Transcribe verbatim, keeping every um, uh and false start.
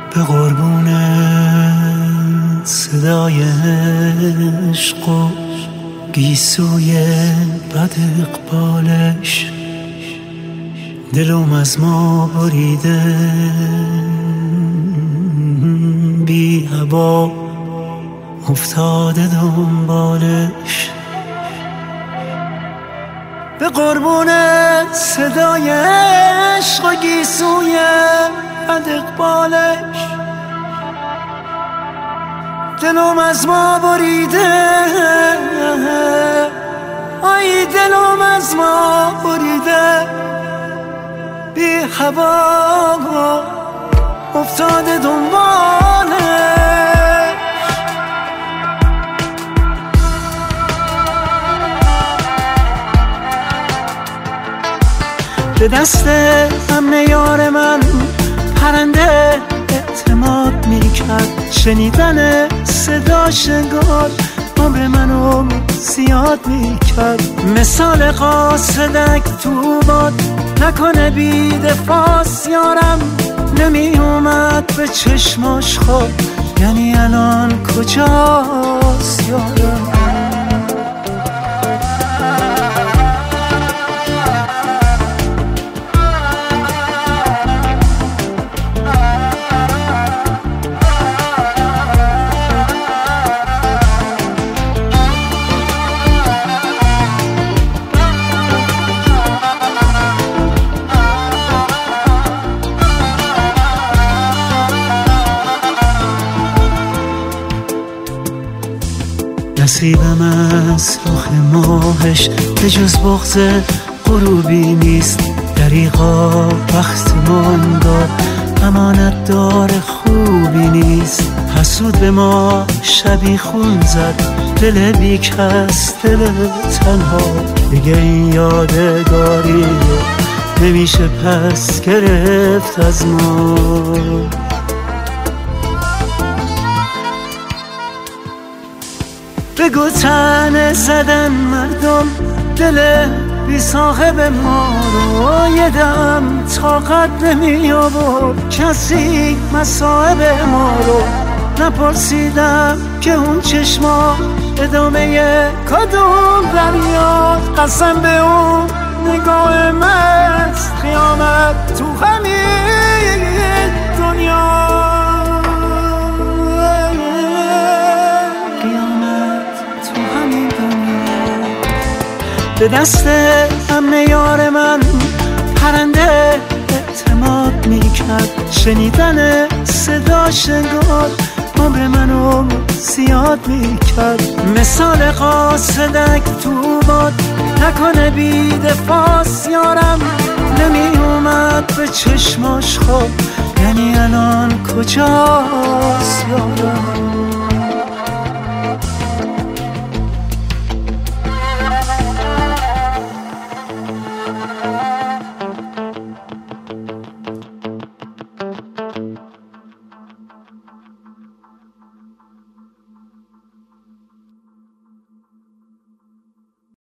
به قربون صدای عشق و گیسوی بد اقبالش دلم از ما بریده بی هوا افتاده دنبالش. به قربون صدای عشق و گیسوی بد اقبالش دلم از ما بریده، آی دلم از ما بریده بی هوا افتاده دنبالش. به دست امن یار من پرنده اعتماد میکرد، شنیدن صداش انگار عمر منو زیاد میکرد. مثال قاصدک تو باد نکنه بی دفاس یارم، نمی اومد به چشماش خواب، یعنی الان کجاست یارم؟ نصیبم از رخ ماهش به جز بغض غروبی نیست، دریغا وقت من داد امانت دار خوبی نیست. حسود به ما شبی خون زد، دل بی کس دل تنها، دیگه این یادگاری نمیشه پس گرفت از ما. بگو تنه زدن مردم دل بی صاحب ما رو، یه دم طاقت نمی آورد کسی مصاحب ما رو. نپرسیدم که اون چشما ادامه کدوم دریاست، قسم به اون نگاه مست قیامت تو همین دنیا. به دست امن یار من پرنده اعتماد میکرد، شنیدن صداش انگار عمر منو زیاد میکرد. مثال قاصدک تو باد نکنه بی دفاس یارم، نمی اومد به چشماش خواب، یعنی الان کجاست یارم؟